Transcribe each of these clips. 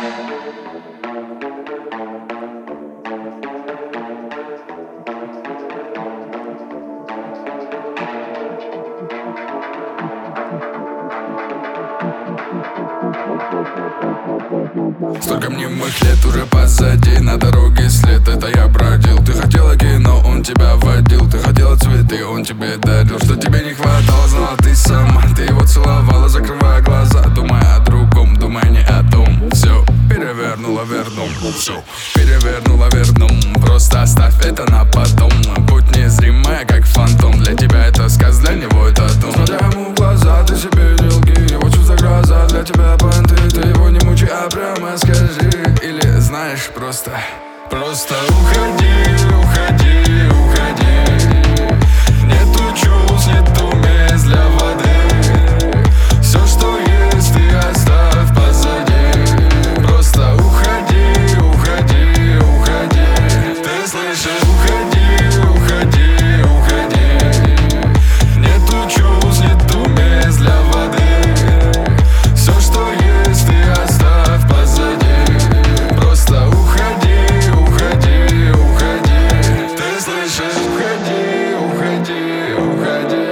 Столько мнимых лет уже позади, на дороге след, это я бродил. Ты хотела кино, он тебя водил. Ты хотела цветы, он тебе дарил. Что тебе не хватало, знала ты сама. Ты его целовала, закрывая глаза, думая о другом, думая не о том. Все перевернула, вернул. Все перевернула, вернул. Просто оставь это на потом. Будь незримая, как фантом. Для тебя это сказ, для него это дом. Смотря ему в глаза, ты себе не лги. Его чувства гроза, для тебя понты. Ты его не мучай, а прямо скажи. Или знаешь, просто уходи, уходи, уходи. Нету чувств, нету мест для воды. Все, что есть, ты оставь позади. Просто уходи, уходи, уходи. Ты слышишь? Уходи, уходи, уходи. Нету чувств, нету мест для воды. Все, что есть, ты оставь позади. Просто уходи, уходи, уходи. Ты слышишь? Уходи, уходи, уходи.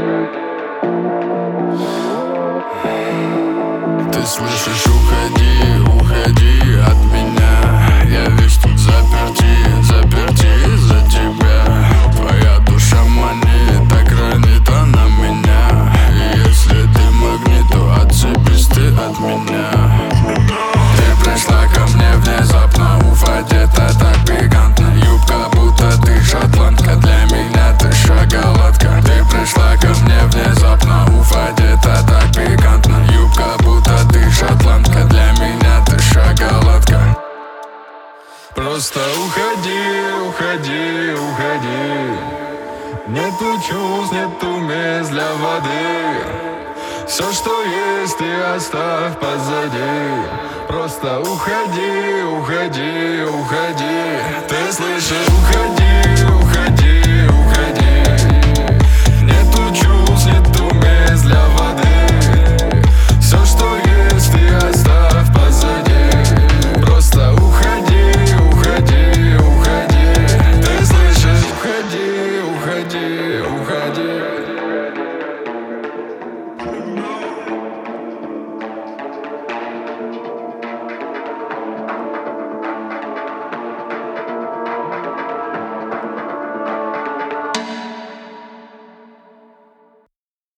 Ты слышишь? Уходи, уходи от меня. Я весь тут заперти, заперти за тебя. Твоя душа манит, так ранит она меня. И если ты магнит, то отцепись ты от меня. Ты пришла ко мне внезапно, уф, одета так пикантно. Юбка, будто ты шотландка, для меня ты шоколадка. Ты пришла ко мне внезапно, уф, одета так пикантно. Юбка, будто ты шотландка, для меня ты шоколадка. Просто уходи, уходи, уходи. Нету чувств, нету мест для воды. Все, что есть, ты оставь позади. Просто уходи, уходи, уходи. Ты слышишь? Уходи.